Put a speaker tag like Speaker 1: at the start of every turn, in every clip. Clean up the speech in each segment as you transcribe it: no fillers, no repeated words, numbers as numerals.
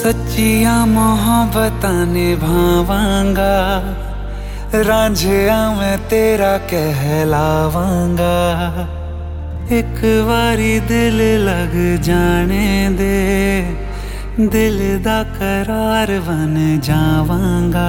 Speaker 1: सच्चियां मोहब्बतां निभावांगा, रांझिया मैं तेरा कहलावांगा। एक बारी दिल लग जाने दे, दिल दा करार बन जावांगा।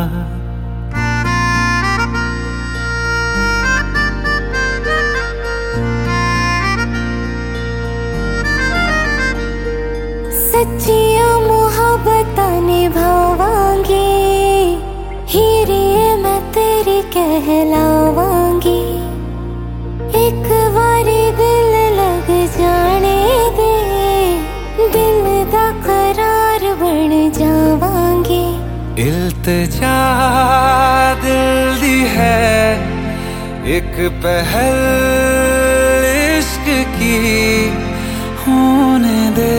Speaker 2: सच्चियां मोहब्बतां निभावांगी, हीरे मैं तेरी कहलावांगी। एक बारी दिल लग जाने दे, दिल दा करार बन जावांगी।
Speaker 1: इल्तिजा दिल दी है एक पहल इश्क की, होने दे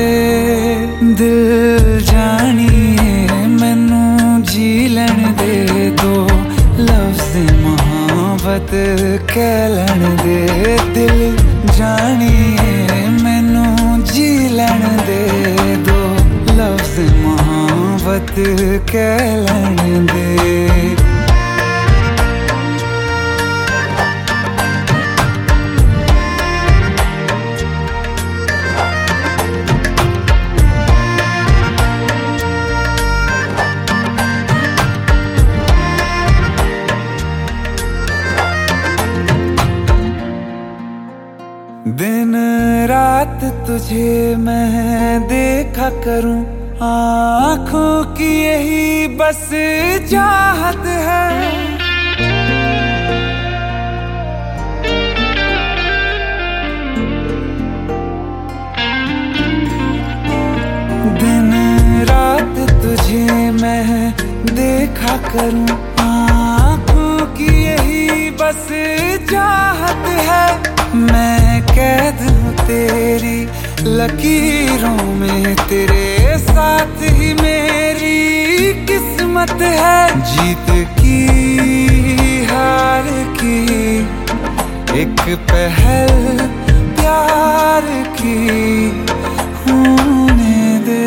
Speaker 1: दिल जानिए मैनू जी लैण दे। दो लफ्ज़ मोहब्बत कह लैण दे, दिल जानिए मैनू जी लैण दे। दो लफ्ज़ मोहब्बत कह लैण दे। दिन रात तुझे मैं देखा करूं, आँखों की यही बस चाहत है। दिन रात तुझे मैं देखा करूं, आँखों की यही बस चाहत है। मैं कैद हूँ तेरी लकीरों में, तेरे साथ ही मेरी किस्मत है। जीत की हार की एक पहल प्यार की, होने दे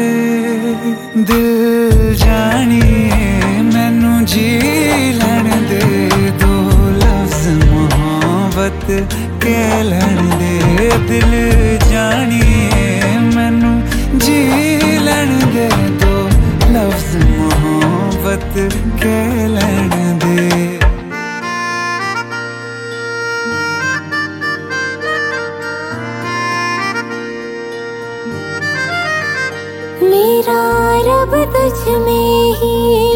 Speaker 1: दिल जानिए मैनू जी लैण दे। दो लफ्ज़ मोहब्बत कह लैण दे, दिल जानिए मैनू जी लैण दे। दो लफ्ज़ मोहब्बत कह लैण दे।
Speaker 2: मेरा रब तुझ में ही